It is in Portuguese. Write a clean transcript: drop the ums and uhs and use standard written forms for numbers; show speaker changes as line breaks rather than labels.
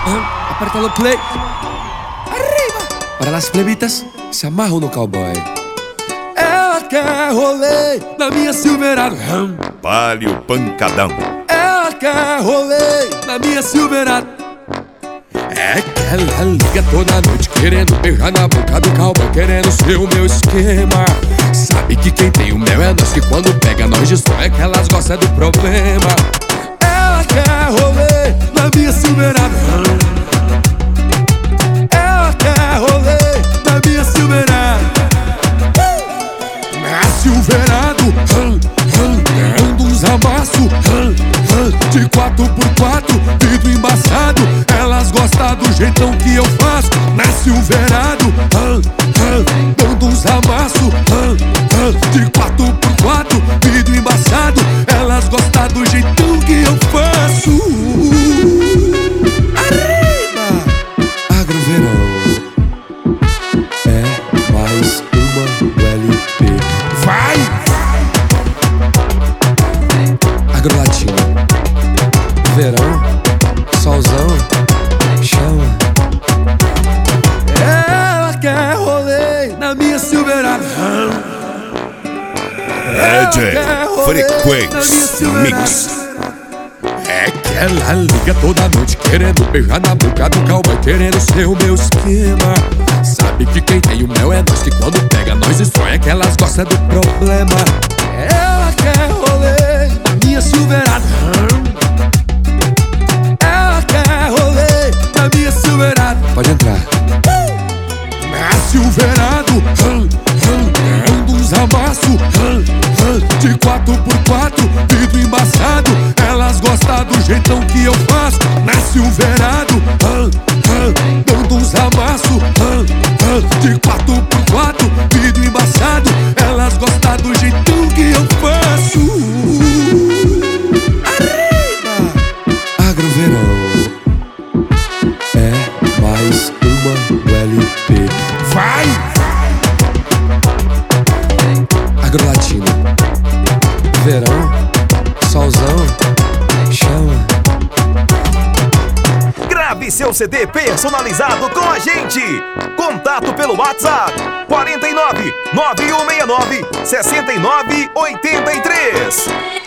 Aperta no play. Arriba. Para las plebitas se amarram no cowboy. Ela quer rolê na minha Silverado.
Palio pancadão.
Ela quer rolê na minha Silverado. É que ela liga toda noite querendo beijar na boca do cowboy, querendo ser o meu esquema. Sabe que quem tem o mel é nós, que quando pega nós destrói, é que elas gostam do problema. Ela quer rolê na minha Silverado. Ela quer rolê na minha Silverado. Na Silverado, dando uns amassos de 4x4, vidro embaçado. Elas gostam do jeitão que eu faço. Na Silverado, dando uns amassos de 4x4, vidro embaçado. Elas gostam do jeitão que eu faço. Arriba! Agroverão é mais uma do LP. Vai! Agrolatino, verão, solzão, chama. Ela quer rolê na minha Silverado.
DJ Frequência Mix.
É que ela liga toda noite querendo beijar na boca do cowboy, querendo ser o meu esquema. Sabe que quem tem o mel é nós, que quando pega nós destrói, é que elas gostam do problema. Ela quer rolê na minha Silverado. Ela quer rolê na minha Silverado. Pode entrar. Na Silverado, dando uns amassos de 4x4, vidro embaçado. Elas gostam do jeitão que eu faço. Na Silverado, dando uns amassos de 4x4, vidro embaçado. Elas gostam do jeitão que eu faço. Arriba! Agroverão é mais uma do LP. Vai! Agrolatino, verão, solzão, chama.
Grave seu CD personalizado com a gente. Contato pelo WhatsApp 49 9169 6983.